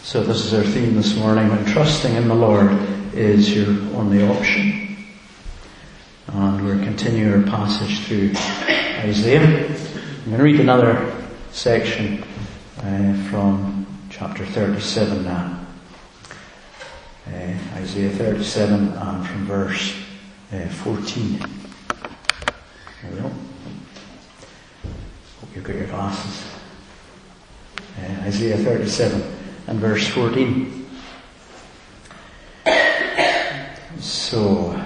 So this is our theme this morning, when trusting in the Lord is your only option. And we're continuing our passage through Isaiah. I'm going to read another section from chapter 37 now. Isaiah 37 and from verse 14. There we go. Hope you've got your glasses. Isaiah 37 and verse 14. So,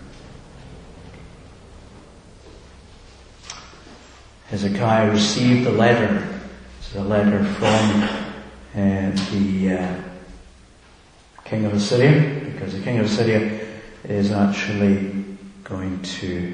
Hezekiah received the letter. It's a letter from the king of Assyria, because the king of Assyria is actually going to,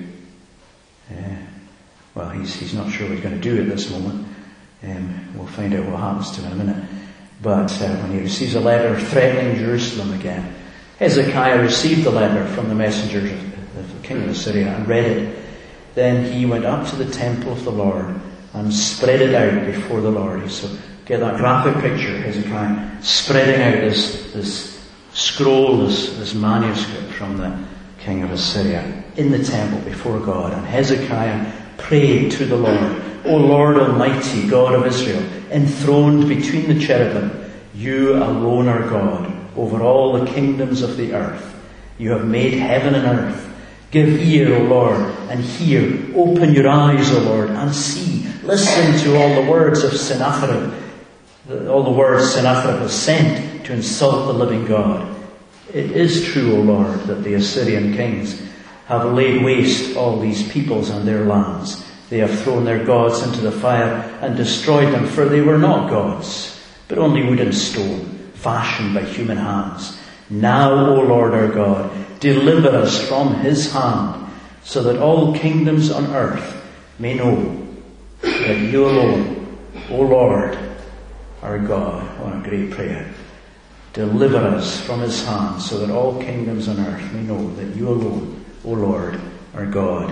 he's not sure what he's going to do at this moment. We'll find out what happens to him in a minute. But when he receives a letter threatening Jerusalem again, Hezekiah received the letter from the messengers of the king of Assyria and read it. Then he went up to the temple of the Lord and spread it out before the Lord. So get that graphic picture, Hezekiah spreading out this scroll, this manuscript from the king of Assyria in the temple before God. And Hezekiah prayed to the Lord, O Lord Almighty, God of Israel, enthroned between the cherubim, you alone are God over all the kingdoms of the earth. You have made heaven and earth. Give ear, O Lord, and hear. Open your eyes, O Lord, and see. Listen to all the words of Sennacherib, all the words Sennacherib has sent to insult the living God. It is true, O Lord, that the Assyrian kings have laid waste all these peoples and their lands. They have thrown their gods into the fire and destroyed them, for they were not gods, but only wood and stone, fashioned by human hands. Now, O Lord our God, deliver us from his hand, so that all kingdoms on earth may know that you alone, O Lord our God. What a great prayer. Deliver us from his hand, so that all kingdoms on earth may know that you alone, O Lord our God.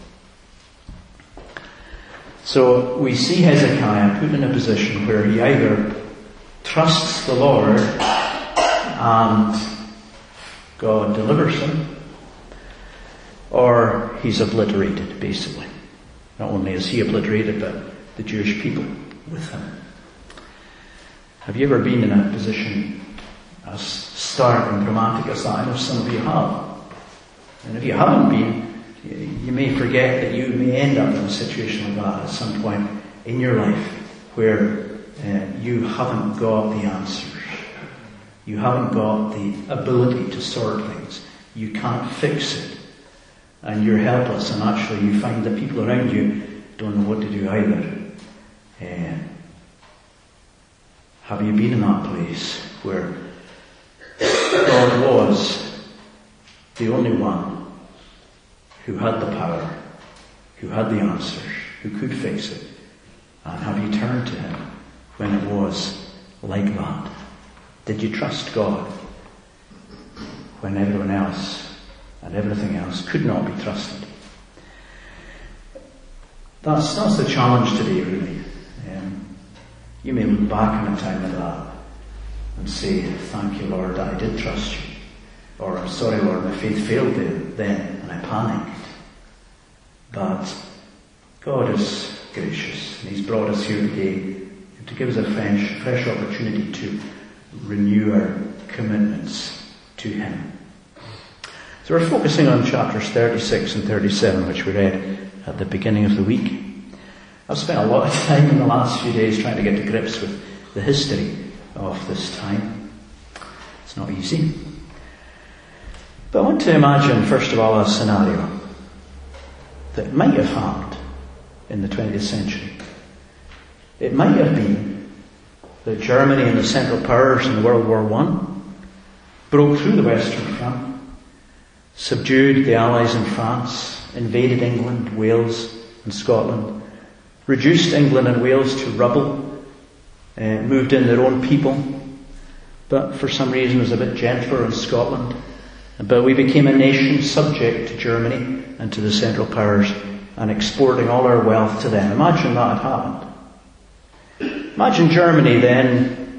So we see Hezekiah put in a position where he either trusts the Lord and God delivers him, or he's obliterated, basically. Not only is he obliterated, but the Jewish people with him. Have you ever been in a position as stark and dramatic as that? I know some of you have. And if you haven't been, you may forget that you may end up in a situation like that at some point in your life where you haven't got the answers. You haven't got the ability to sort things. You can't fix it. And you're helpless, and actually you find that people around you don't know what to do either. Have you been in that place where God was the only one who had the power, who had the answers, who could fix it? And have you turned to him when it was like that? Did you trust God when everyone else and everything else could not be trusted? That's the challenge today, really. You may look back on a time like that and say, thank you, Lord, that I did trust you. Or, I'm sorry, Lord, my faith failed then and I panicked. But God is gracious, and he's brought us here today to give us a fresh opportunity to renew our commitments to him. So we're focusing on chapters 36 and 37, which we read at the beginning of the week. I've spent a lot of time in the last few days trying to get to grips with the history of this time. It's not easy. But I want to imagine, first of all, a scenario that might have happened in the 20th century. It might have been that Germany and the Central Powers in World War I broke through the Western Front, subdued the Allies in France, invaded England, Wales and Scotland, reduced England and Wales to rubble, moved in their own people, but for some reason was a bit gentler in Scotland. But we became a nation subject to Germany and to the Central Powers and exporting all our wealth to them. Imagine that had happened. Imagine Germany then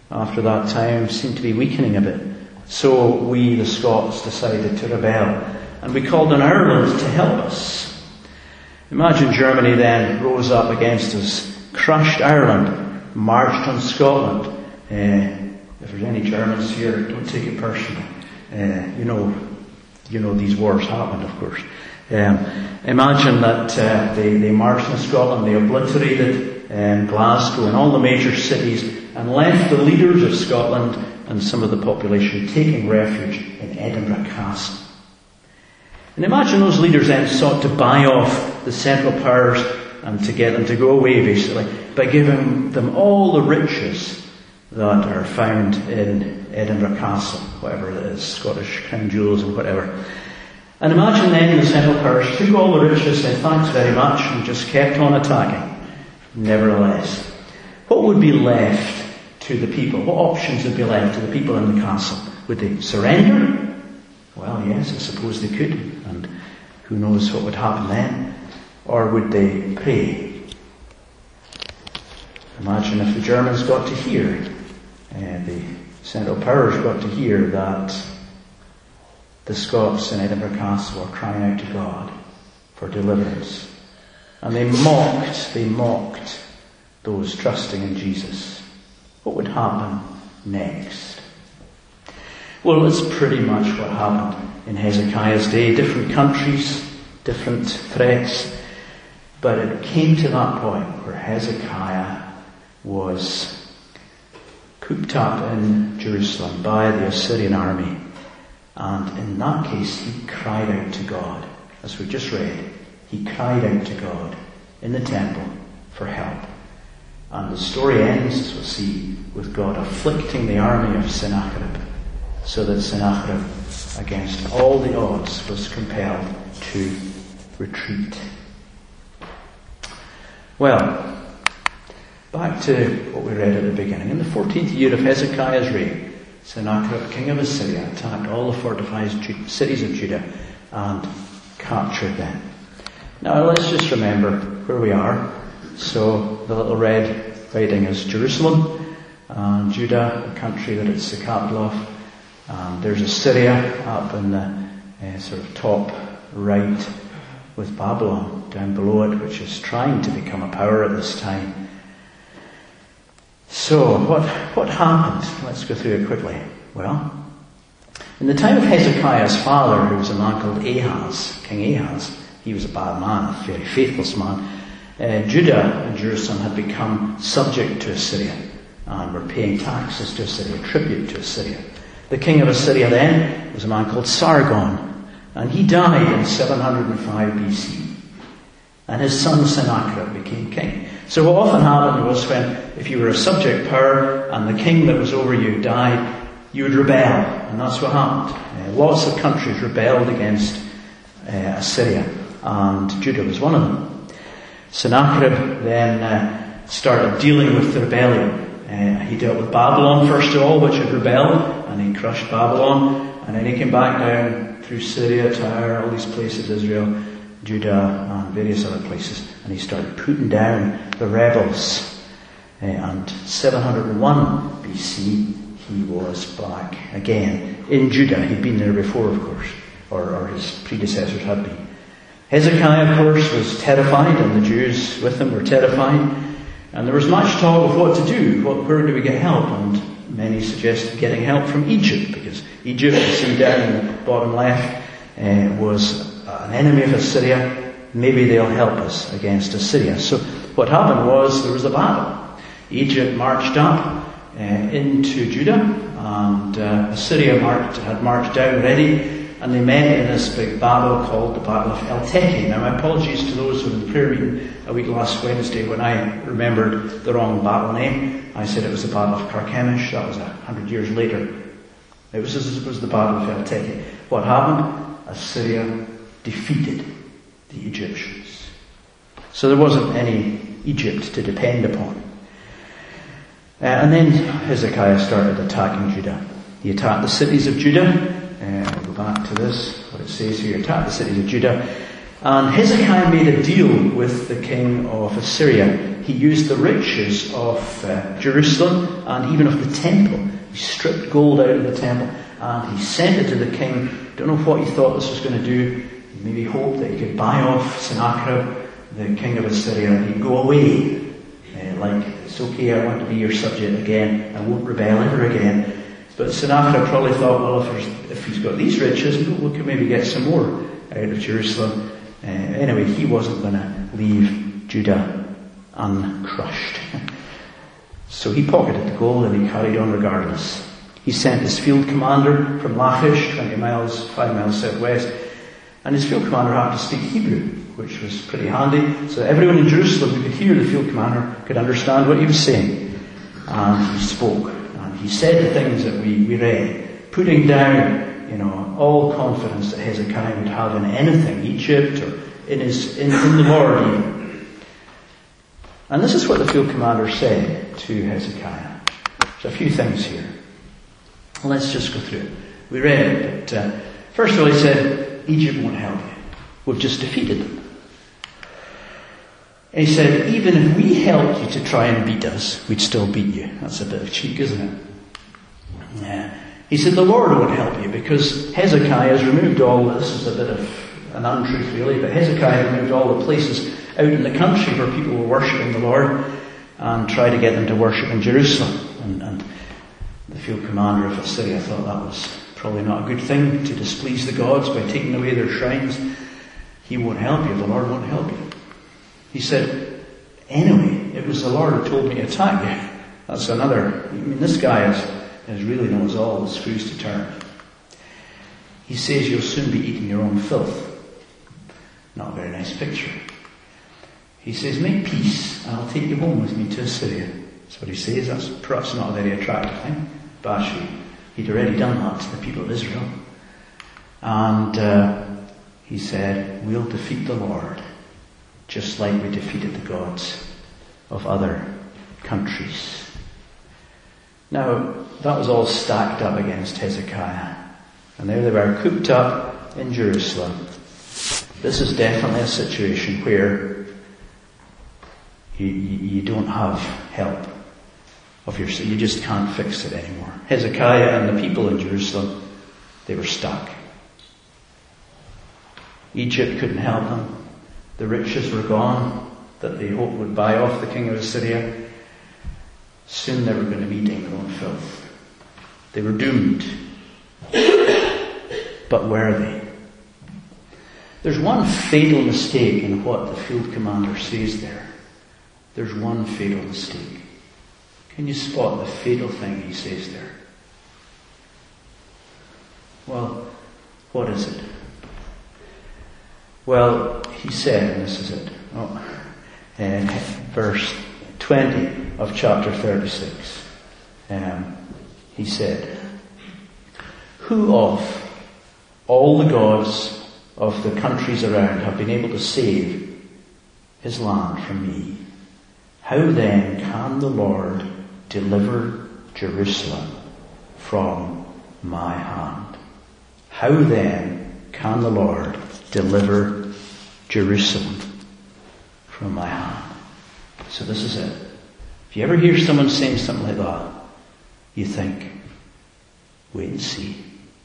after that time seemed to be weakening a bit. So we, the Scots, decided to rebel, and we called on Ireland to help us. Imagine Germany then rose up against us, crushed Ireland, marched on Scotland. If there's any Germans here, don't take it personally. You know these wars happened, of course. Imagine that they marched on Scotland, they obliterated Glasgow and all the major cities, and left the leaders of Scotland and some of the population taking refuge in Edinburgh Castle. And imagine those leaders then sought to buy off the Central Powers and to get them to go away, basically, by giving them all the riches that are found in Edinburgh Castle, whatever it is, Scottish crown jewels and whatever. And imagine then the Central Powers took all the riches, said thanks very much, and just kept on attacking. Nevertheless, what would be left to the people? What options would be left to the people in the castle? Would they surrender? Well, yes, I suppose they could, and who knows what would happen then. Or would they pray? Imagine if the Germans got to hear, the Central Powers got to hear that the Scots in Edinburgh Castle were crying out to God for deliverance. And they mocked those trusting in Jesus. What would happen next? Well, it's pretty much what happened in Hezekiah's day. Different countries, different threats. But it came to that point where Hezekiah was cooped up in Jerusalem by the Assyrian army. And in that case, he cried out to God. As we just read, he cried out to God in the temple for help. And the story ends, as we'll see, with God afflicting the army of Sennacherib, so that Sennacherib, against all the odds, was compelled to retreat. Well, back to what we read at the beginning. In the 14th year of Hezekiah's reign, Sennacherib, king of Assyria, attacked all the fortified cities of Judah and captured them. Now let's just remember where we are. So the little red writing is Jerusalem, and Judah, the country that it's the capital of. And there's Assyria up in the sort of top right, with Babylon down below it, which is trying to become a power at this time. So, what happened? Let's go through it quickly. Well, in the time of Hezekiah's father, who was a man called Ahaz, King Ahaz, he was a bad man, a very faithless man. Judah and Jerusalem had become subject to Assyria and were paying taxes to Assyria, tribute to Assyria. The king of Assyria then was a man called Sargon, and he died in 705 BC. And his son Sennacherib became king. So what often happened was when, if you were a subject power and the king that was over you died, you would rebel. And that's what happened. Lots of countries rebelled against Assyria, and Judah was one of them. Sennacherib then started dealing with the rebellion. He dealt with Babylon first of all, which had rebelled, and he crushed Babylon. And then he came back down through Syria, Tyre, all these places, Israel, Judah, and various other places. And he started putting down the rebels. And 701 BC, he was back again in Judah. He'd been there before, of course, or his predecessors had been. Hezekiah, of course, was terrified, and the Jews with him were terrified. And there was much talk of what to do. Where do we get help? And many suggested getting help from Egypt, because Egypt, you see down in the bottom left, was an enemy of Assyria. Maybe they'll help us against Assyria. So what happened was there was a battle. Egypt marched up into Judah, and Assyria had marched down ready. And they met in this big battle called the Battle of El Teke. Now, my apologies to those who were in the prayer meeting a week last Wednesday when I remembered the wrong battle name. I said it was the Battle of Carchemish. That was 100 years later. It was the Battle of El Teke. What happened? Assyria defeated the Egyptians. So there wasn't any Egypt to depend upon. And then Hezekiah started attacking Judah. He attacked the cities of Judah. I'll go back to this, what it says here. Attacked the cities of Judah. And Hezekiah made a deal with the king of Assyria. he used the riches of Jerusalem and even of the temple. He stripped gold out of the temple and he sent it to the king. Don't know what he thought this was going to do. He maybe hoped that he could buy off Sennacherib, the king of Assyria, and he'd go away. Like, it's okay, I want to be your subject again. I won't rebel ever again. But Sennacherib probably thought, well, if he's got these riches, we could maybe get some more out of Jerusalem. Anyway, he wasn't going to leave Judah uncrushed. So he pocketed the gold and he carried on regardless. He sent his field commander from Lachish, 5 miles southwest, and his field commander happened to speak Hebrew, which was pretty handy. So everyone in Jerusalem who could hear the field commander could understand what he was saying. And he spoke. And he said the things that we read, putting down, all confidence that Hezekiah would have in anything, Egypt or in the Lord even. And this is what the field commander said to Hezekiah. There's a few things here. Let's just go through it. We read it, but first of all he said, Egypt won't help you. We've just defeated them. And he said, even if we helped you to try and beat us, we'd still beat you. That's a bit of cheek, isn't it? Yeah. He said, the Lord won't help you because Hezekiah has removed all, this is a bit of an untruth really, but Hezekiah removed all the places out in the country where people were worshipping the Lord and tried to get them to worship in Jerusalem. And the field commander of Assyria thought that was probably not a good thing to displease the gods by taking away their shrines. He won't help you, the Lord won't help you. He said, anyway, it was the Lord who told me to attack you. That's another, this guy really knows all the screws to turn. He says you'll soon be eating your own filth. Not a very nice picture. He says, make peace and I'll take you home with me to Assyria. That's what he says. That's perhaps not a very attractive thing. But actually, he'd already done that to the people of Israel. And he said, we'll defeat the Lord just like we defeated the gods of other countries. Now, that was all stacked up against Hezekiah. And there they were, cooped up in Jerusalem. This is definitely a situation where you don't have help of yourself. You just can't fix it anymore. Hezekiah and the people in Jerusalem, they were stuck. Egypt couldn't help them. The riches were gone that they hoped would buy off the king of Assyria. Soon they were going to be eating their own filth. They were doomed. But were they? There's one fatal mistake in what the field commander says there. There's one fatal mistake. Can you spot the fatal thing he says there? Well, what is it? Well, he said, and this is it, in verse 20 of chapter 36, he said, who of all the gods of the countries around have been able to save his land from me? How then can the Lord deliver Jerusalem from my hand? How then can the Lord deliver Jerusalem from my hand? So this is it. If you ever hear someone saying something like that, you think, wait and see.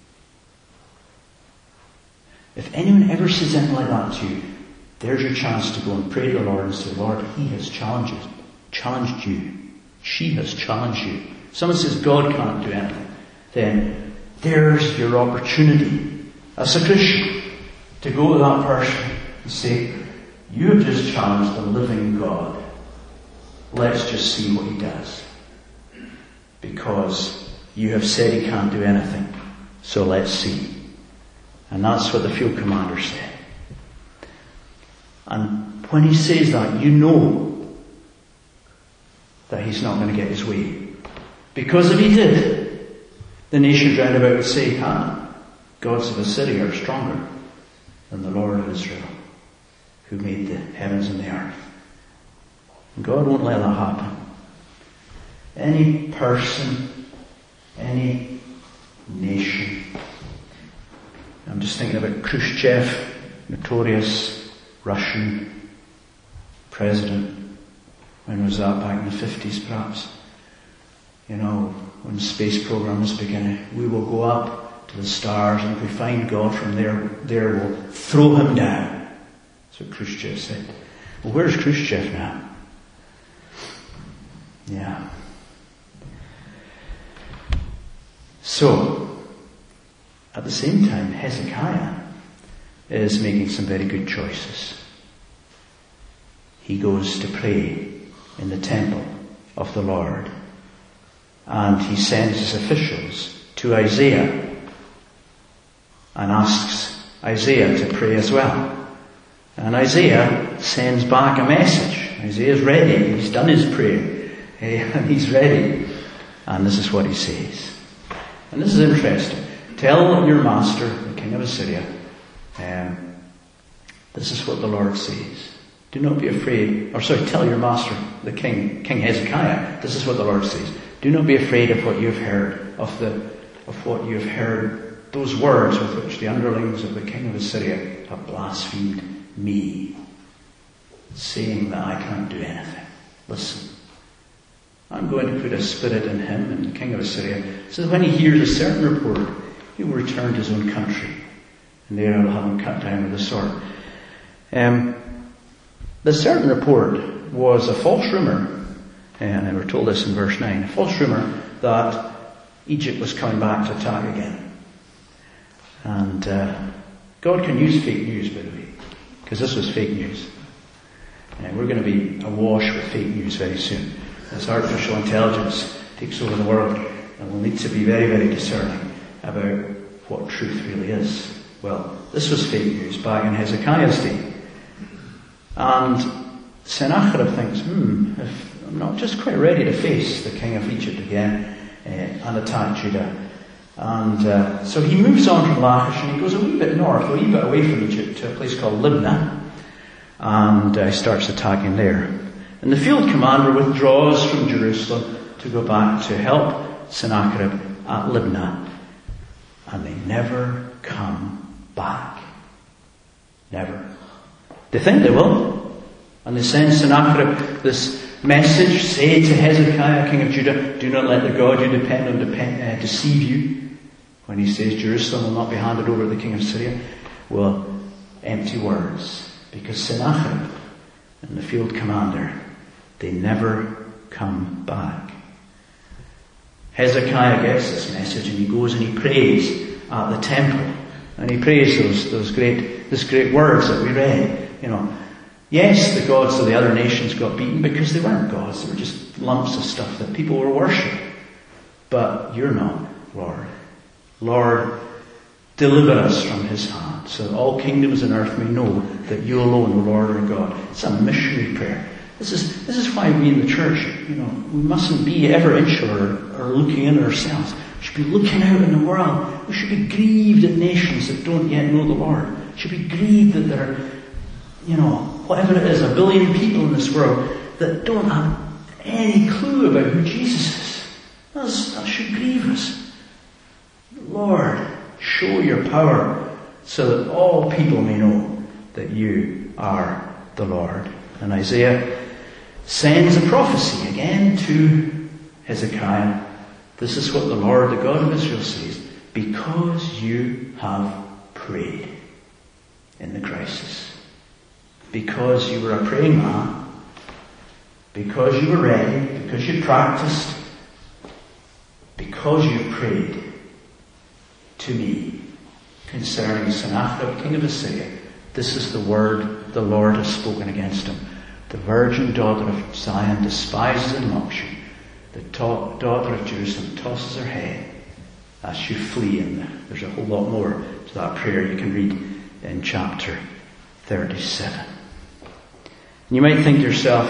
If anyone ever says anything like that to you, there's your chance to go and pray to the Lord and say, Lord, he has challenged you. She has challenged you. Someone says God can't do anything. Then there's your opportunity as a Christian to go to that person and say, you have just challenged the living God. Let's just see what he does. Because you have said he can't do anything. So let's see. And that's what the field commander said. And when he says that, you know that he's not going to get his way. Because if he did, the nations round about would say, gods of Assyria are stronger than the Lord of Israel, who made the heavens and the earth. And God won't let that happen. Any person, any nation. I'm just thinking about Khrushchev, notorious Russian president. When was that? Back in the 50s perhaps. You know, when the space program was beginning. We will go up to the stars, and if we find God from there we'll throw him down. That's what Khrushchev said. Well, where's Khrushchev now? Yeah. So, at the same time, Hezekiah is making some very good choices. He goes to pray in the temple of the Lord, and he sends his officials to Isaiah and asks Isaiah to pray as well. And Isaiah sends back a message. Isaiah's ready. He's done his prayer. And he's ready. And this is what he says. And this is interesting. Tell your master, the king of Assyria, this is what the Lord says. Do not be afraid. Tell your master, the King Hezekiah, this is what the Lord says. Do not be afraid of what you have heard, of what you have heard, those words with which the underlings of the king of Assyria have blasphemed me, saying that I can't do anything. Listen, I'm going to put a spirit in him, and the king of Assyria, so that when he hears a certain report, he will return to his own country, and there I will have him cut down with the sword. The certain report was a false rumour, and we're told this in verse 9, a false rumour that Egypt was coming back to attack again. And God can use fake news, by the way, because this was fake news. We're going to be awash with fake news very soon. As artificial intelligence takes over the world, and we'll need to be very, very discerning about what truth really is. Well, this was fake news back in Hezekiah's day. And Sennacherib thinks, if I'm not just quite ready to face the king of Egypt again and attack Judah. And so he moves on from Lachish, and he goes a wee bit north, a wee bit away from Egypt, to a place called Libnah, and he starts attacking there. And the field commander withdraws from Jerusalem to go back to help Sennacherib at Libnah, and they never come back. Never. They think they will. And they send Sennacherib this message, say to Hezekiah, king of Judah, do not let the God you depend on deceive you. When he says Jerusalem will not be handed over to the king of Syria. Well, empty words. Because Sennacherib and the field commander, they never come back. Hezekiah gets this message, and he goes and he prays at the temple. And he prays those great words that we read. You know, yes, the gods of the other nations got beaten because they weren't gods. They were just lumps of stuff that people were worshipping. But you're not, Lord. Lord, deliver us from his hand, so that all kingdoms on earth may know that you alone, O Lord, are God. It's a missionary prayer. This is why we in the church, we mustn't be ever insular or looking in ourselves. We should be looking out in the world. We should be grieved at nations that don't yet know the Lord. We should be grieved that there are, whatever it is, 1 billion people in this world that don't have any clue about who Jesus is. That should grieve us. Lord, show your power so that all people may know that you are the Lord. And Isaiah sends a prophecy again to Hezekiah. This is what the Lord, the God of Israel, says. Because you have prayed in the crisis. Because you were a praying man. Because you were ready. Because you practiced. Because you prayed to me concerning Sennacherib, king of Assyria. This is the word the Lord has spoken against him. The virgin daughter of Zion despises and mocks you. The daughter of Jerusalem tosses her head as you flee. And there's a whole lot more to that prayer you can read in chapter 37. And you might think to yourself,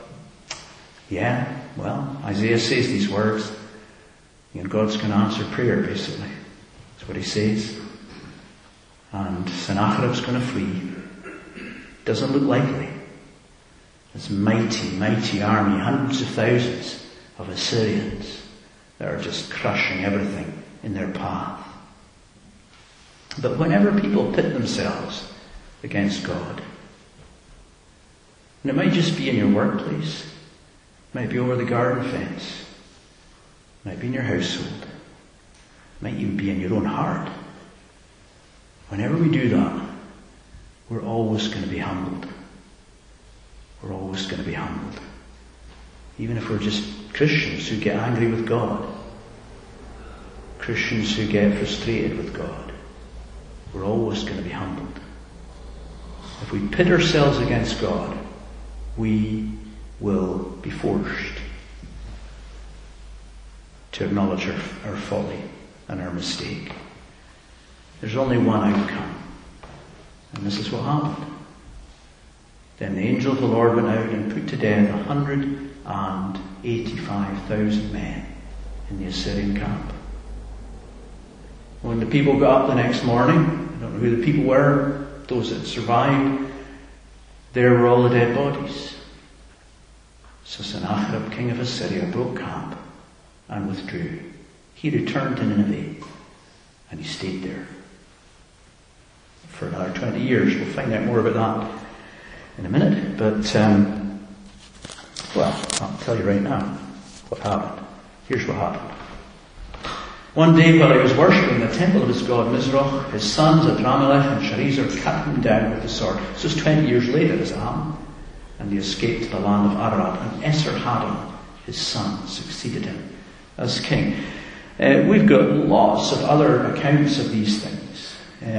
Isaiah says these words, and God's going to answer prayer, basically. That's what he says. And Sennacherib's going to flee. Doesn't look likely. This mighty, mighty army, hundreds of thousands of Assyrians that are just crushing everything in their path. But whenever people pit themselves against God, and it might just be in your workplace, Might be over the garden fence. Might be in your household. Might even be in your own heart. Whenever we do that, we're always going to be humbled. We're always going to be humbled. Even if we're just Christians who get angry with God. Christians who get frustrated with God. We're always going to be humbled. If we pit ourselves against God, we will be forced to acknowledge our folly and our mistake. There's only one outcome. And this is what happened. Then the angel of the Lord went out and put to death 185,000 men in the Assyrian camp. When the people got up the next morning, I don't know who the people were, those that survived, there were all the dead bodies. So Sennacherib, king of Assyria, broke camp and withdrew. He returned to Nineveh and he stayed there for another 20 years. We'll find out more about that in a minute. But, I'll tell you right now what happened. Here's what happened. One day while he was worshipping the temple of his god Mizroch, his sons Adramelech and Sharezer cut him down with the sword. This was 20 years later as it happened. And he escaped to the land of Ararat. And Esarhaddon, his son, succeeded him as king. We've got lots of other accounts of these things.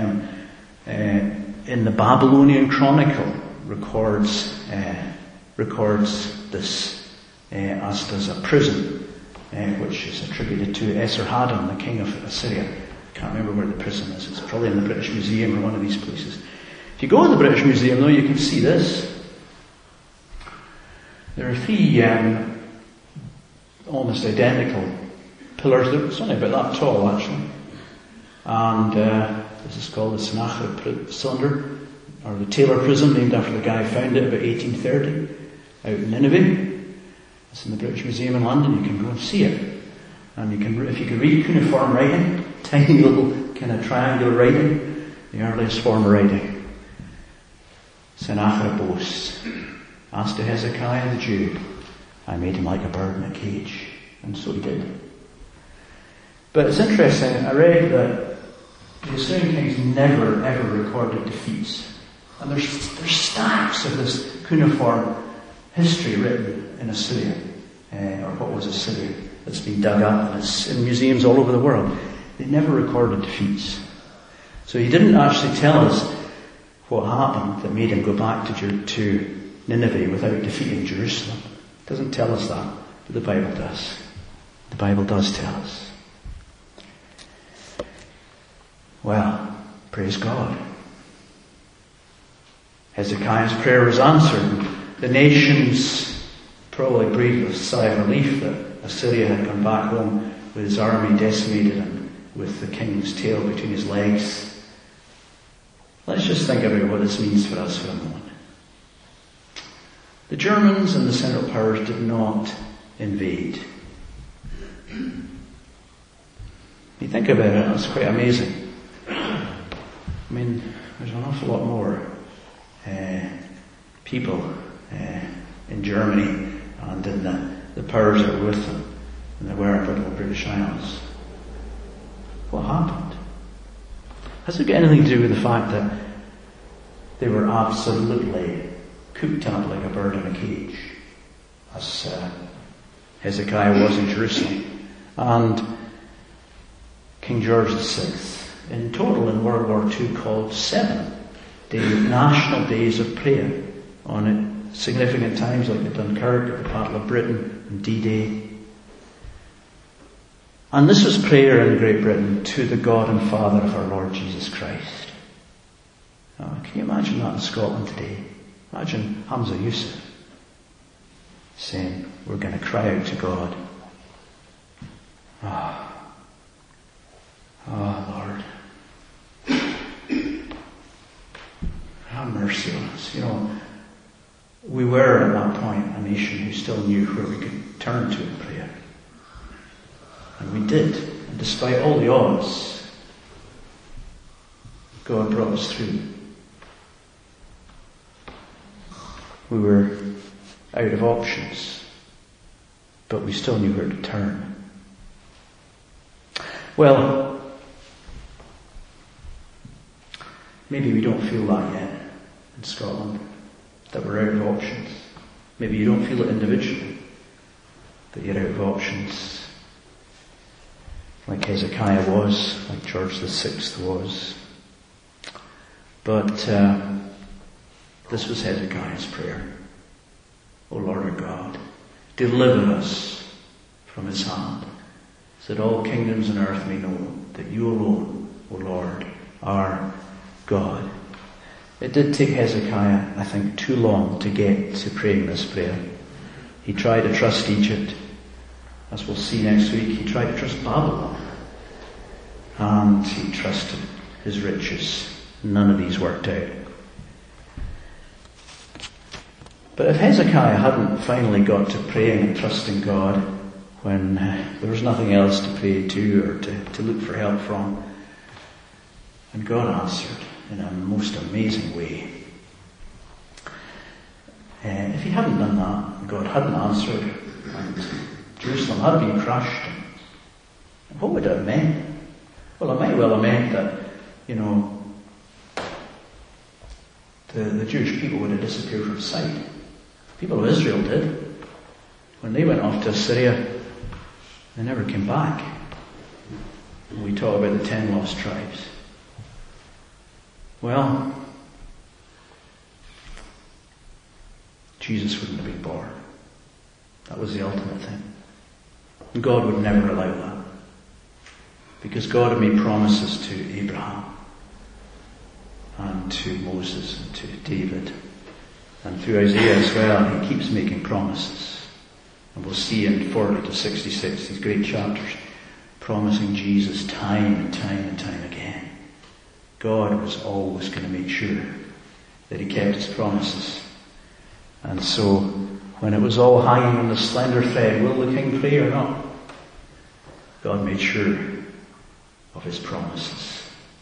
In the Babylonian Chronicle records this, as does a prison, which is attributed to Esarhaddon, the king of Assyria. I can't remember where the prison is. It's probably in the British Museum or one of these places. If you go to the British Museum, though, you can see this. There are 3 almost identical pillars. It's only about that tall, actually. And this is called the Sennacherib Cylinder, or the Taylor Prism, named after the guy who found it about 1830 out in Nineveh. It's in the British Museum in London. You can go and see it. And you can, if you can read cuneiform writing, tiny little kind of triangular writing, the earliest form of writing. Sennacherib boasts, as to Hezekiah the Jew, I made him like a bird in a cage. And so he did. But it's interesting, I read that the Assyrian kings never ever recorded defeats. And there's stacks of this cuneiform history written in Assyria, or what was Assyria, that's been dug up, and it's in museums all over the world. They never recorded defeats. So he didn't actually tell us what happened that made him go back to Nineveh without defeating Jerusalem. It doesn't tell us that, but the Bible does. The Bible does tell us. Well, praise God. Hezekiah's prayer was answered. The nations probably breathed a sigh of relief that Assyria had come back home with his army decimated and with the king's tail between his legs. Let's just think about what this means for us for a moment. The Germans and the Central Powers did not invade. You think about it, it's quite amazing. I mean, there's an awful lot more people in Germany and in the powers that were with them than there were in the British Isles. What happened? Has it got anything to do with the fact that they were absolutely cooped up like a bird in a cage, as Hezekiah was in Jerusalem, and King George VI, in total in World War II, called 7 national days of prayer on it, significant times like the Dunkirk, the Battle of Britain, and D-Day. And this was prayer in Great Britain to the God and Father of our Lord Jesus Christ. Can you imagine that in Scotland today? Imagine Hamza Yusuf saying, we're going to cry out to God. Lord, have mercy on us. You know, we were at that point a nation who still knew where we could turn to in prayer. And we did. And despite all the odds, God brought us through. We were out of options. but we still knew where to turn. Well, maybe we don't feel that yet in Scotland, that we're out of options. Maybe you don't feel it individually, that you're out of options. Like Hezekiah was, like George VI was. But this was Hezekiah's prayer. O Lord our God, deliver us from his hand, so that all kingdoms on earth may know that you alone, O Lord, are God. It did take Hezekiah, I think, too long to get to praying this prayer. He tried to trust Egypt. As we'll see next week, he tried to trust Babylon. And he trusted his riches. None of these worked out. But if Hezekiah hadn't finally got to praying and trusting God when there was nothing else to pray to or to look for help from, and God answered in a most amazing way. If he hadn't done that, and God hadn't answered, and Jerusalem had been crushed, what would it have meant? Well, it might well have meant that, the Jewish people would have disappeared from sight. The people of Israel did. When they went off to Assyria, they never came back. And we talk about the 10 lost tribes. Well, Jesus wouldn't have been born. That was the ultimate thing. And God would never allow that. Because God had made promises to Abraham and to Moses and to David and through Isaiah as well. He keeps making promises. And we'll see in 40 to 66, these great chapters, promising Jesus time and time and time again. God was always going to make sure that he kept his promises. And so, when it was all hanging on the slender thread, will the king pray or not? God made sure of his promises.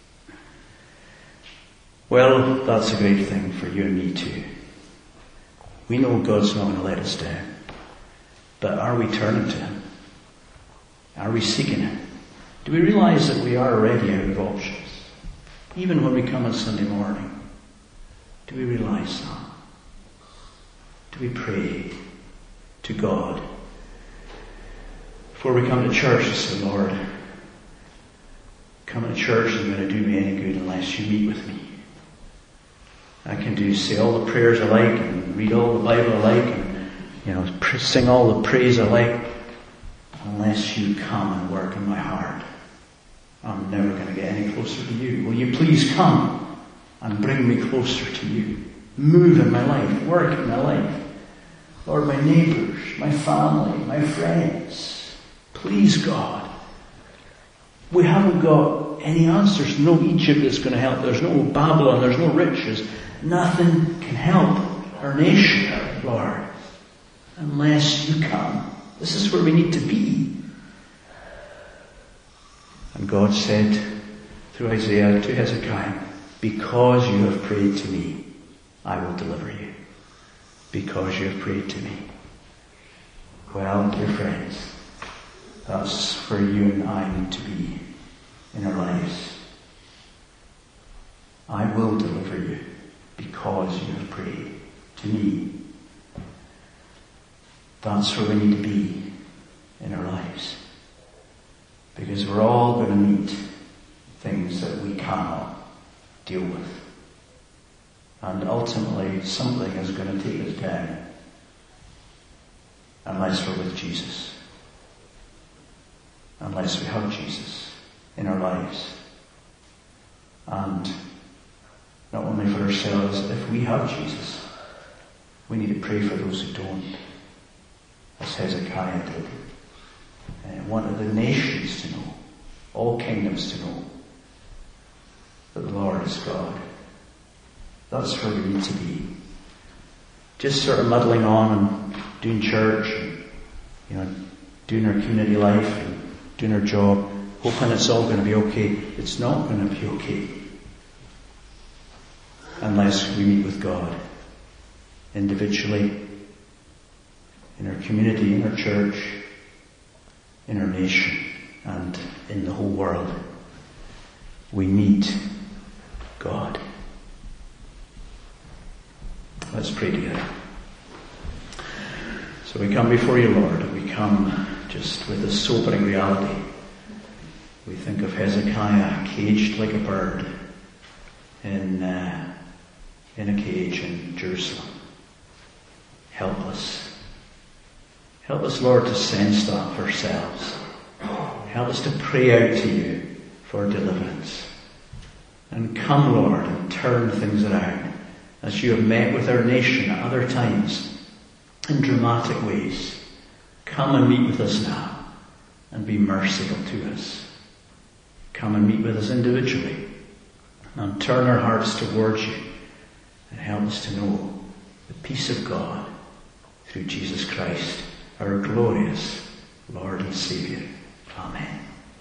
Well, that's a great thing for you and me too. We know God's not going to let us down. But are we turning to him? Are we seeking him? Do we realize that we are already out of options? Even when we come on Sunday morning. Do we realize that? Do we pray to God before we come to church and say, Lord, coming to church isn't going to do me any good unless you meet with me. I can say all the prayers I like and read all the Bible I like and, sing all the praise I like. Unless you come and work in my heart, I'm never going to get any closer to you. Will you please come and bring me closer to you? Move in my life, work in my life. Lord, my neighbours, my family, my friends. Please, God. We haven't got any answers. No Egypt is going to help. There's no Babylon. There's no riches. Nothing can help our nation, Lord, unless you come. This is where we need to be. And God said through Isaiah to Hezekiah, because you have prayed to me, I will deliver you. Because you have prayed to me. Well, dear friends, that's where you and I need to be in our lives. I will deliver you because you have prayed to me. That's where we need to be in our lives. Because we're all going to meet things that we cannot deal with. And ultimately, something is going to take us down. Unless we're with Jesus. Unless we have Jesus in our lives. And not only for ourselves, if we have Jesus, we need to pray for those who don't. As Hezekiah did. And wanted the nations to know, all kingdoms to know, that the Lord is God. That's where we need to be. Just sort of muddling on and doing church, and, doing our community life and doing our job, hoping it's all going to be okay. It's not going to be okay. Unless we meet with God individually in our community, in our church, in our nation, and in the whole world. We need God. Let's pray together. So we come before you, Lord, and we come just with a sobering reality. We think of Hezekiah caged like a bird in a cage in Jerusalem. Helpless. Help us, Lord, to sense that for ourselves. Help us to pray out to you for deliverance. And come, Lord, and turn things around as you have met with our nation at other times in dramatic ways. Come and meet with us now and be merciful to us. Come and meet with us individually and turn our hearts towards you and help us to know the peace of God through Jesus Christ, our glorious Lord and Saviour. Amen.